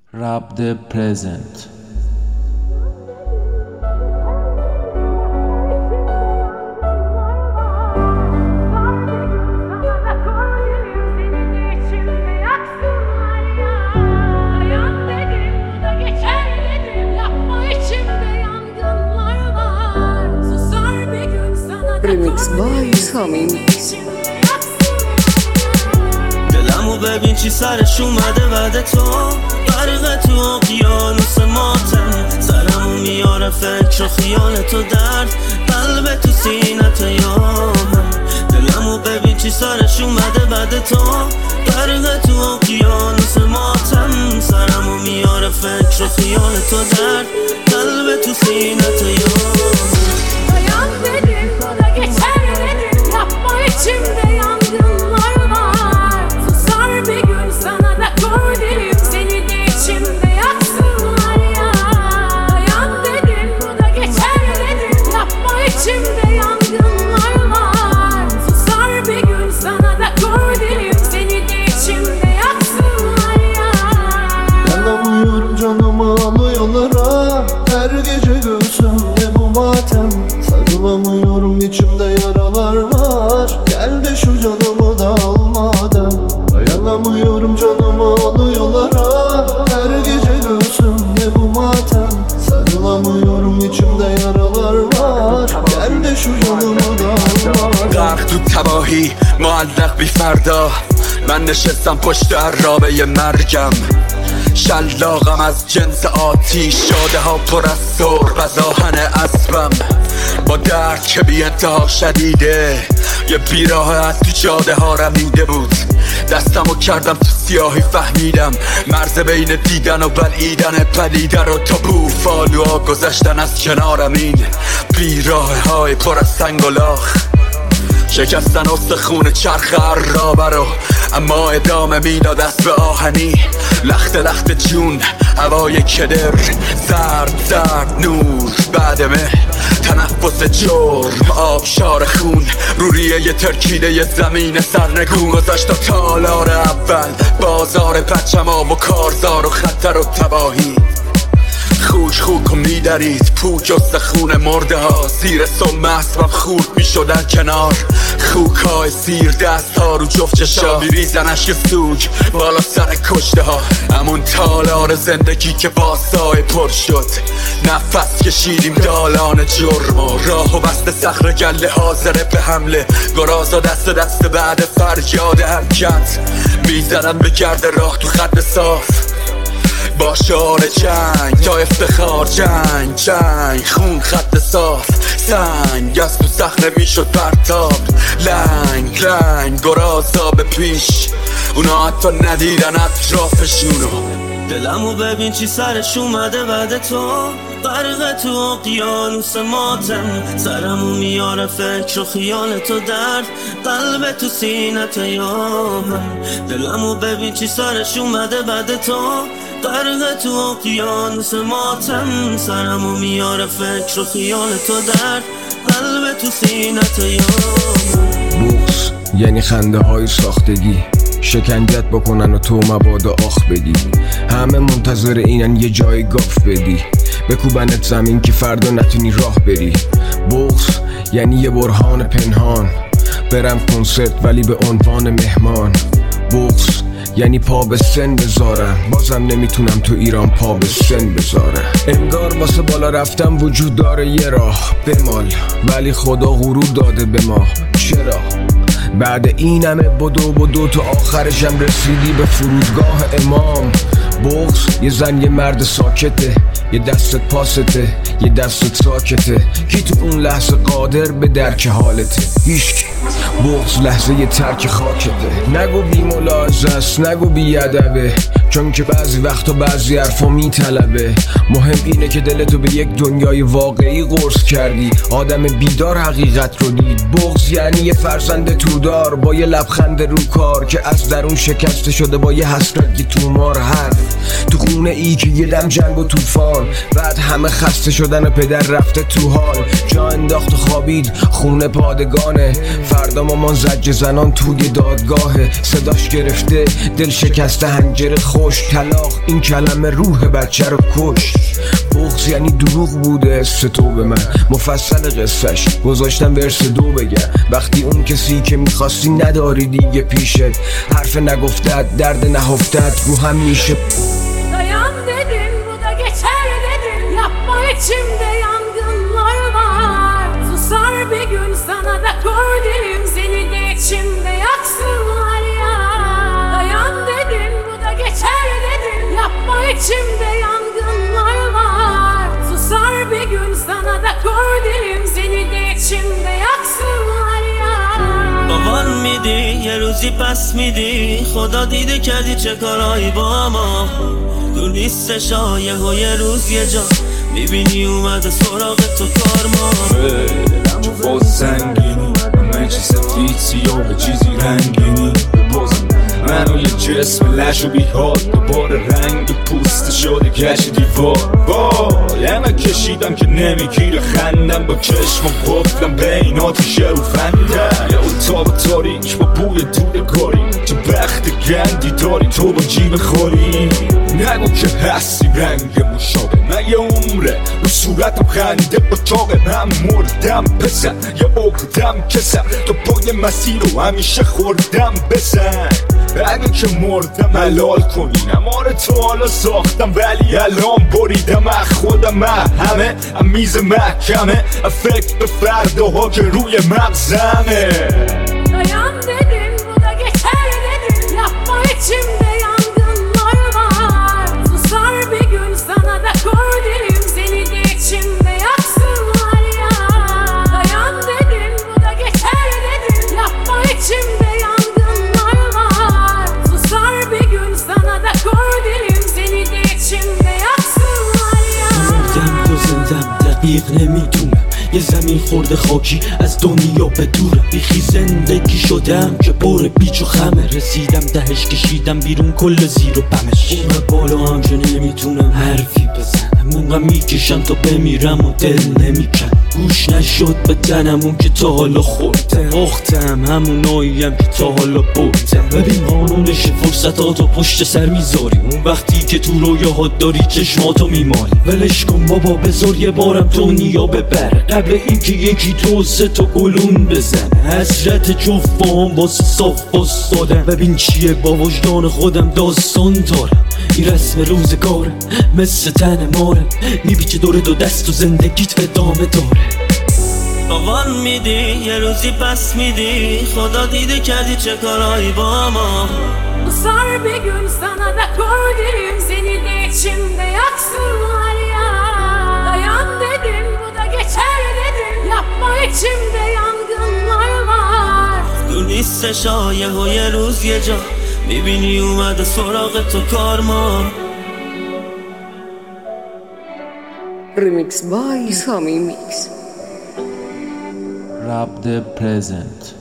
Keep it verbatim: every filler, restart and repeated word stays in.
Rap the present. Remix by Sami. دلمو ببین چی سرش اومده بعد تو غرق تو اقیانوس ماتم سرمو میاره فکر و خیال تو درد قلب تو سینت یامم دلمو ببین چی سرش اومده بعد تو غرق تو اقیانوس ماتم سرمو میاره فکر و خیال تو درد قلب تو سینت یامم Dayan dedim, bu da geçer dedim. Yapma içimde yangınlar var. Susar bir gün sana da kor derim. Seni de içimde yaksınlar ya. Dayan dedim, bu da geçer dedim. Yapma içimde yangınlar var. Susar bir gün sana da kor derim. Seni de içimde yaksınlar ya. Yanamıyorum canımı alıyorlar ha. Her gece göğsümde bu matem. Sarılamıyorum içimde yaralar var. Gel de şu canımı da al madem. Dayanamıyorum canımı alıyorlar ha. Her gece göğsümde bu matem. Sarılamıyorum içimde yaralar var. Gel de şu canımı da al madem. غرق تو تباهی معلق بی فردا من نشستم پشت عرابه مرگم شلاقم از جنس آتیش شاده ها پر از سرب از آهن اسبم با درد که بی انتها شدیده یه بیراه از تو جاده ها رمیده بود دستمو کردم تو سیاهی فهمیدم مرز بین دیدن و بلعیدن پدیده رو تا بوفالوها گذشتن از کنارم این بیراه های پر از سنگ و لاخ شکستن استخون چرخ عرابه رو اما ادامه میداد دست به آهنی لخت لخت جون هوای کدر زرد زرد نور بعد مه تنفس جرم آبشار خون روریه ی ترکیده ی زمین سرنگون گذشت تا تالار اول بازار پچما و کارزار و خطر و تباهی خوک خوک و میدرید پوک استخون مرده ها زیر سم اسبم خورد میشدن کنار خوک های سیر دست ها رو جفت چشا میریزن اشک سوگ بالا سر کشته ها همون تالار زندگی که با سایه پر شد نفس کشیدیم دالان جرم و راه و بست صخر گله حاضره به حمله گرازا دست دست بعد فریاد حرکت میزنن به گرد راه تو خط صاف با شعار جنگ تا افتخار جنگ جنگ خون خط صاف سنگ از تو صخره میشد پرتاب لنگ لنگ گرازا به پیش اونا حتی ندیدن اطرافشونو دلمو ببین چی سرش اومده بعد تو غرق تو اقیانوس ماتم سرمو میاره فکر و خیال تو درد قلب تو سینت یامم دلمو ببین چی سرش اومده بعد تو غرق تو اقیانوس ماتم سرمو میاره فکر و خیال تو درد قلب تو سینت یامم بغض یعنی خنده های ساختگی شکنجت بکنن و تو مبادا آخ بدی همه منتظر اینن یه جای گاف بدی بکوبنت زمین که فردا نتونی راه بری بغض یعنی یه برهان پنهان برم کنسرت ولی به عنوان مهمان بغض یعنی پا به سن بذارم بازم نمیتونم تو ایران پا به سن بذارم انگار واسه بالا رفتم وجود داره یه راه بمال ولی خدا غرور داده به ما چرا بعد این همه بدو بدو تو آخرشم رسیدی به فرودگاه امام بغض یه زن یه مرد ساکته یه دستت پاسته یه دستت ساکته کی تو اون لحظه قادر به درک حالته هیچکی بغض لحظه یه ترک خاکته نگو بی ملاحظه است نگو بی ادبه چون که بعضی وقتا بعضی حرفا میطلبه مهم اینه که دلتو به یک دنیای واقعی قرص کردی آدم بیدار حقیقت رو دید بغض یعنی یه فرزند تودار با یه لبخند رو کار که از درون شکسته شده با یه حسرت که تو مار حرف تو خون خونه ای که یه دم جنگ و توفان، بعد همه خسته شدن و پدر رفته تو حال، جا انداخت و خوابید خونه پادگانه. فردا مامان زجر زنان توی دادگاهه، صداش گرفته دل شکسته هنجره خوش، طلاق این کلمه روح بچه رو کش. بغض یعنی دروغ بوده است تو به من، مفصل قصهش گذاشتم ورس دو بگم. وقتی اون کسی که میخواستی نداری دیگه پیشت، حرف نگفتت درد نهفتت رو هم میشه. Dayan dedim bu da geçer dedim, yapma içimde yangınlar var. Susar bir gün sana da kor derim, seni de içimde yaksınlar ya. Dayan dedim bu da geçer dedim, yapma içimde yangınlar var. Susar bir gün sana da kor derim, seni de içimde yaksınlar ya. باور میدی یه روزی پس میدی، خدا دیده کردی چه کارایی با ما. دور نیستش یه ها یه روز یه جا میبینی اومده سراغ تو کار ما. چون باز سنگینی همه چی سفید سیاه به چیزی رنگینی، بازم منو یه جسم لش و بیحال دوباره رنگ پوست شده کش دیوار. وای همه کشیدم که نمیگیره خندم، با چشمم قفلم بین آتیش رو فندم. یه اتاق تاریک با بوی دود کاری، چه بخت گندی داری تو با جیب خوری. نگو که هستی رنگ مشابه، من یه عمره رو صورتم خنده اتاق من مردم پسر، یه عقدم کسم تو پای مسیر رو همیشه خوردم بسن. اگه که مردم حلال کنی نمار تو حالا ساختم، ولی الان بریدم از خودم. من همه هم میز محکمه، فکر به فرداها که روی مغزمه. Dayan dedim bu da geçer dedim, yapma içimde yangınlar var. Susar bir gün sana da kor derim, seni de içimde yaksınlar ya. Dayan dedim bu da geçer dedim, yapma içimde yangınlar var. Susar bir gün sana da kor derim, seni de içimde yaksınlar ya. مردم یا زندم دقیق نمیدونم، یه زمین خورده خاکی از دنیا به دورم. بیخی زندگی شدم که پر بیچ و خمه، رسیدم دهش کشیدم بیرون کل زیر و بمش. اون بالا هم که نمیتونم حرفی بزنم، اونقدر میکشم تا بمیرم و دل نمیکن. گوش نشد به تنم اون که تا حالا خوردم، آختم هموناییم که تا حالا بردم. ببین قانونش فرصتاتو پشت سر میذاری، اون وقتی که تو رویاهات داری چشماتو میمالی. ولش کن بابا بذار یه بارم دنیا ببره، قبل اینکه یکی تو سه تا گلون بزنه. حسرت جفت با هم واسه صاف باستادم، ببین چیه با وجدان خودم داستان دارم. این رسم روزگاره مثل تن ماره، میبیچه دور دو دست و زندگیت ادامه داره. آوان میدی یه روزی پس میدی، خدا دیده کردی چه کارایی با ما. Susar bir gün sana da kor derim, seni de içimde yaksınlar ya. Dayan dedim bu da geçer dedim, yapma içimde yangınlar var. دور نیستش یه ها یه روز یه جا میبینی اومده سراغ تو کار ما. Remix by Sami Mix. Rap the present.